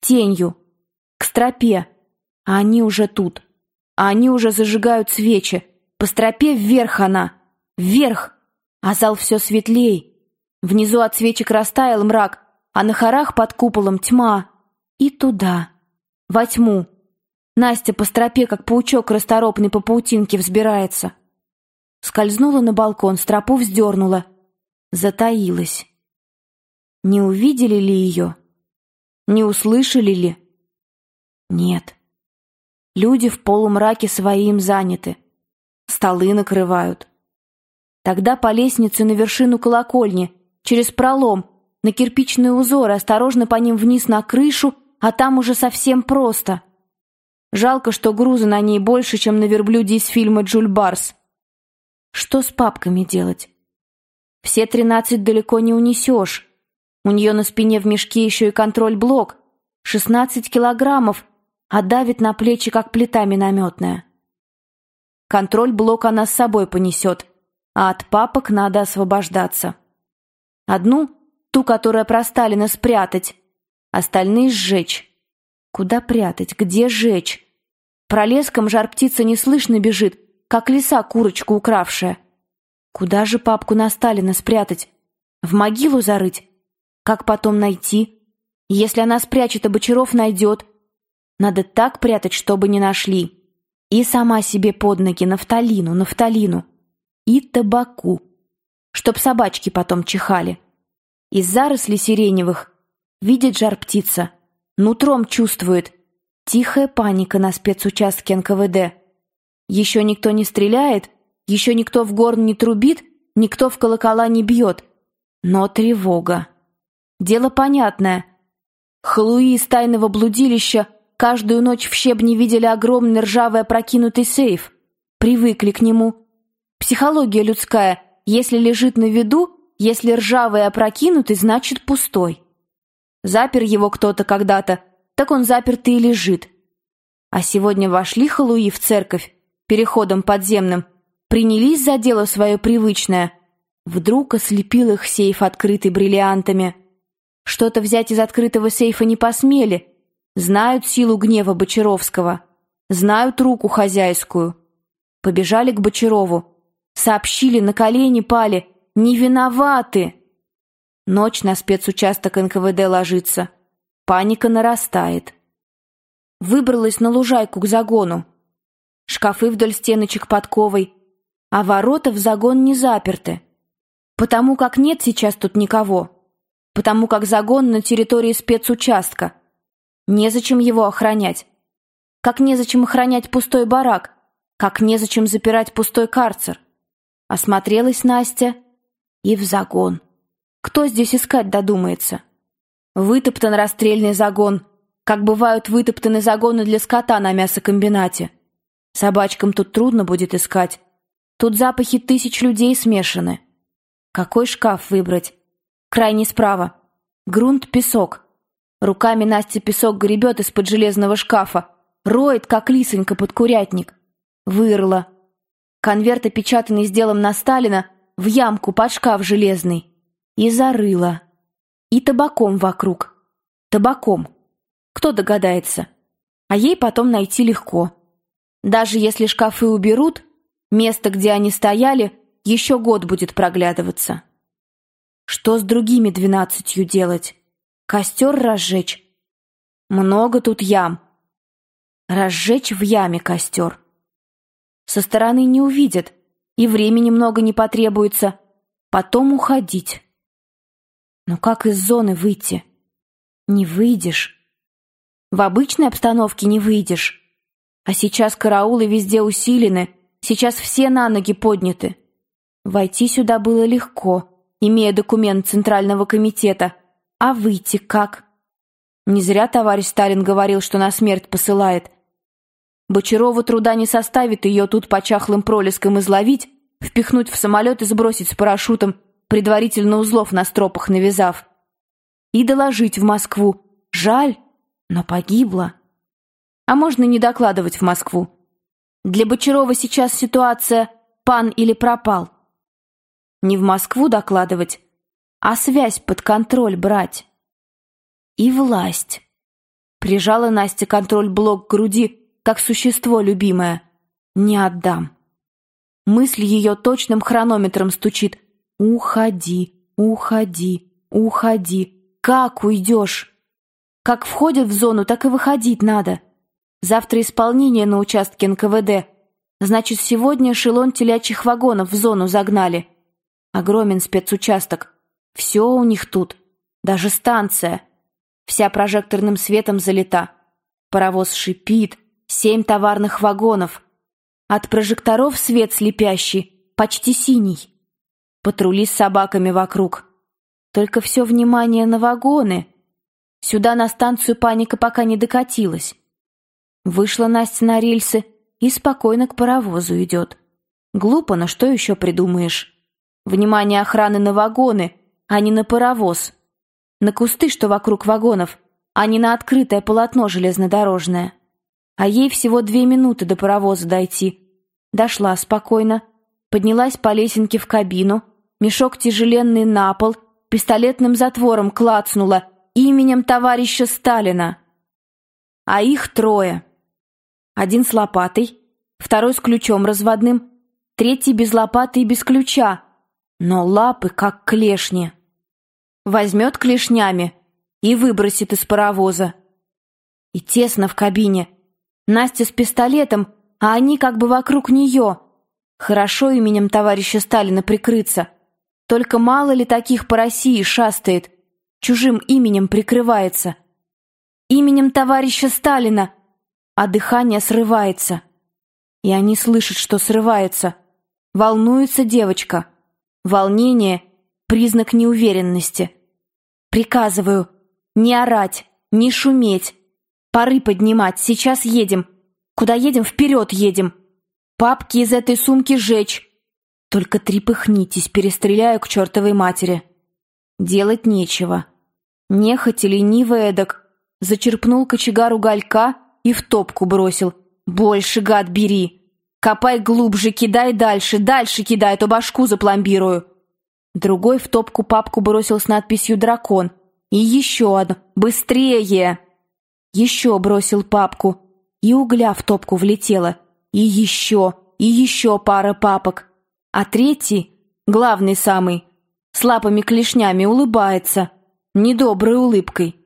тенью, к стропе. А они уже тут. А они уже зажигают свечи. По стропе вверх она. Вверх. А зал все светлей. Внизу от свечек растаял мрак, а на хорах под куполом тьма. И туда, во тьму. Настя по стропе, как паучок расторопный по паутинке, взбирается. Скользнула на балкон, стропу вздернула. Затаилась. Не увидели ли ее? Не услышали ли? Нет. Люди в полумраке своим заняты. Столы накрывают. Тогда по лестнице на вершину колокольни, через пролом, на кирпичные узоры, осторожно по ним вниз на крышу, а там уже совсем просто. Жалко, что груза на ней больше, чем на верблюде из фильма «Джульбарс». Что с папками делать? Все 13 далеко не унесешь. У нее на спине в мешке еще и контроль-блок. 16 килограммов, а давит на плечи, как плита минометная. Контроль-блок она с собой понесет, а от папок надо освобождаться. Одну, ту, которая про Сталина, спрятать, остальные сжечь. Куда прятать? Где жечь? Про леском жар-птица неслышно бежит, как лиса курочку укравшая. Куда же папку на Сталина спрятать? В могилу зарыть? Как потом найти? Если она спрячет, а Бочаров найдет. Надо так прятать, чтобы не нашли. И сама себе под ноги нафталину. И табаку. Чтоб собачки потом чихали. Из зарослей сиреневых видит жар-птица. Нутром чувствует. Тихая паника на спецучастке НКВД. Еще никто не стреляет, еще никто в горн не трубит, никто в колокола не бьет. Но тревога. Дело понятное. Халуи из тайного блудилища каждую ночь в щебне видели огромный ржавый опрокинутый сейф. Привыкли к нему. Психология людская. Если лежит на виду, если ржавый и опрокинутый, значит пустой. Запер его кто-то когда-то, так он запертый и лежит. А сегодня вошли халуи в церковь переходом подземным, принялись за дело свое привычное. Вдруг ослепил их сейф, открытый бриллиантами. Что-то взять из открытого сейфа не посмели. Знают силу гнева Бочаровского. Знают руку хозяйскую. Побежали к Бочарову. Сообщили, на колени пали. Не виноваты. Ночь на спецучасток НКВД ложится. Паника нарастает. Выбралась на лужайку к загону. Шкафы вдоль стеночек подковой, а ворота в загон не заперты. Потому как нет сейчас тут никого. Потому как загон на территории спецучастка. Незачем его охранять. Как незачем охранять пустой барак. Как незачем запирать пустой карцер. Осмотрелась Настя и в загон. Кто здесь искать додумается? Вытоптан расстрельный загон, как бывают вытоптаны загоны для скота на мясокомбинате. Собачкам тут трудно будет искать. Тут запахи 1000 людей смешаны. Какой шкаф выбрать? Крайний справа. Грунт, песок. Руками Настя песок гребет из-под железного шкафа. Роет, как лисонька под курятник. Вырыла. Конверт, опечатанный с делом на Сталина, в ямку под шкаф железный. И зарыла. И табаком вокруг. Табаком. Кто догадается? А ей потом найти легко. Даже если шкафы уберут, место, где они стояли, еще год будет проглядываться. Что с другими 12 делать? Костер разжечь? Много тут ям. Разжечь в яме костер. Со стороны не увидят, и времени много не потребуется. Потом уходить. Но как из зоны выйти? Не выйдешь. В обычной обстановке не выйдешь. А сейчас караулы везде усилены, сейчас все на ноги подняты. Войти сюда было легко, имея документ Центрального комитета. А выйти как? Не зря товарищ Сталин говорил, что на смерть посылает. Бочарову труда не составит ее тут по чахлым пролескам изловить, впихнуть в самолет и сбросить с парашютом, предварительно узлов на стропах навязав. И доложить в Москву. Жаль, но погибла. А можно не докладывать в Москву. Для Бочарова сейчас ситуация «пан или пропал». Не в Москву докладывать, а связь под контроль брать. И власть. Прижала Настя контроль-блок к груди, как существо любимое. Не отдам. Мысль ее точным хронометром стучит. Уходи, уходи, уходи. Как уйдешь? Как входят в зону, так и выходить надо. Завтра исполнение на участке НКВД. Значит, сегодня эшелон телячьих вагонов в зону загнали. Огромен спецучасток. Все у них тут. Даже станция. Вся прожекторным светом залита. Паровоз шипит. 7 товарных вагонов. От прожекторов свет слепящий, почти синий. Патрули с собаками вокруг. Только все внимание на вагоны. Сюда на станцию паника пока не докатилась. Вышла Настя на рельсы и спокойно к паровозу идет. Глупо, но что еще придумаешь? Внимание охраны на вагоны, а не на паровоз. На кусты, что вокруг вагонов, а не на открытое полотно железнодорожное. А ей всего 2 минуты до паровоза дойти. Дошла спокойно, поднялась по лесенке в кабину, мешок тяжеленный на пол, пистолетным затвором клацнула именем товарища Сталина. А их 3. Один с лопатой, второй с ключом разводным, третий без лопаты и без ключа, но лапы как клешни. Возьмет клешнями и выбросит из паровоза. И тесно в кабине. Настя с пистолетом, а они как бы вокруг нее. Хорошо именем товарища Сталина прикрыться. Только мало ли таких по России шастает, чужим именем прикрывается. Именем товарища Сталина, а дыхание срывается. И они слышат, что срывается. Волнуется девочка. Волнение — признак неуверенности. Приказываю не орать, не шуметь. Пары поднимать, сейчас едем. Куда едем? Вперед едем. Папки из этой сумки сжечь. Только трепыхнитесь, перестреляю к чертовой матери. Делать нечего. Нехотя лениво эдак. Зачерпнул кочегар уголька и в топку бросил. Больше, гад, бери. Копай глубже, кидай дальше, дальше кидай, а то башку запломбирую. Другой в топку папку бросил с надписью «Дракон». И еще одну. Быстрее! Еще бросил папку. И угля в топку влетело. И еще пара папок. А третий, главный самый, с лапами-клешнями улыбается. Недоброй улыбкой.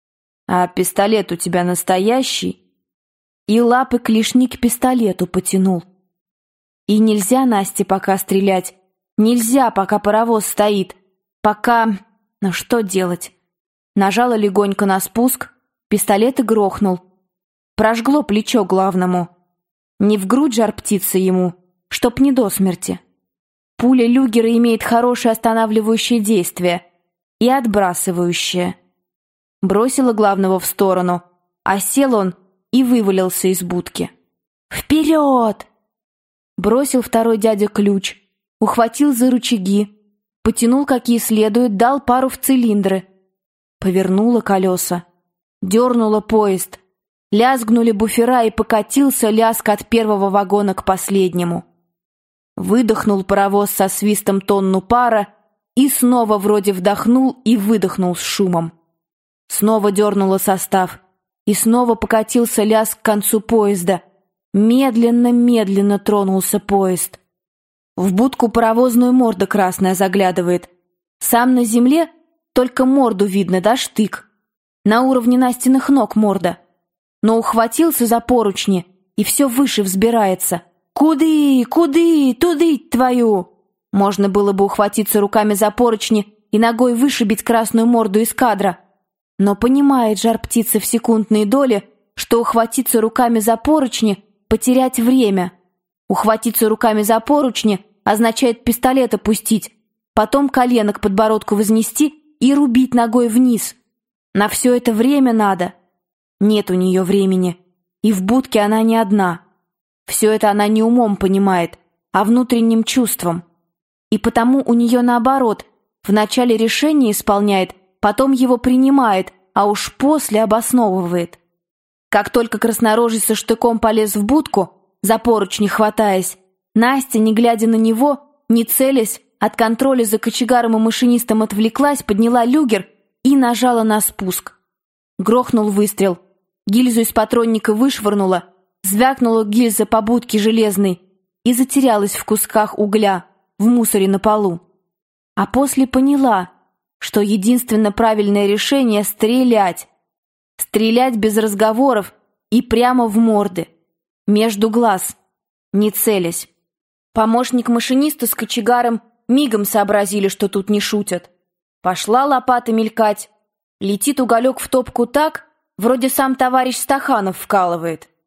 А пистолет у тебя настоящий? И лапы-клешни к пистолету потянул. И нельзя Насте пока стрелять. Нельзя, пока паровоз стоит. Пока... Ну что делать? Нажала легонько на спуск, пистолет и грохнул. Прожгло плечо главному. Не в грудь жар-птица ему, чтоб не до смерти. Пуля люгера имеет хорошее останавливающее действие и отбрасывающее. Бросила главного в сторону, а сел он и вывалился из будки. «Вперед!» Бросил второй дядя ключ, ухватил за рычаги, потянул какие следует, дал пару в цилиндры. Повернула колеса, дернула поезд, лязгнули буфера и покатился лязг от первого вагона к последнему. Выдохнул паровоз со свистом тонну пара и снова вроде вдохнул и выдохнул с шумом. Снова дернула состав, и снова покатился лязг к концу поезда. Медленно-медленно тронулся поезд. В будку паровозную морда красная заглядывает. Сам на земле только морду видно, да штык. На уровне Настиных ног морда. Но ухватился за поручни, и все выше взбирается. «Куды? Куды? Туды твою!» Можно было бы ухватиться руками за поручни и ногой вышибить красную морду из кадра. Но понимает жар-птица в секундные доли, что ухватиться руками за поручни — потерять время. Ухватиться руками за поручни означает пистолет опустить, потом колено к подбородку вознести и рубить ногой вниз. На все это время надо. Нет у нее времени. И в будке она не одна. Все это она не умом понимает, а внутренним чувством. И потому у нее наоборот. Вначале решение исполняет, потом его принимает, а уж после обосновывает. Как только краснорожий со штыком полез в будку, за поручни хватаясь, Настя, не глядя на него, не целясь, от контроля за кочегаром и машинистом отвлеклась, подняла люгер и нажала на спуск. Грохнул выстрел. Гильзу из патронника вышвырнула, звякнула гильза по будке железной и затерялась в кусках угля, в мусоре на полу. А после поняла, что единственно правильное решение — стрелять. Стрелять без разговоров и прямо в морды, между глаз, не целясь. Помощник машиниста с кочегаром мигом сообразили, что тут не шутят. Пошла лопата мелькать. Летит уголек в топку так, вроде сам товарищ Стаханов вкалывает.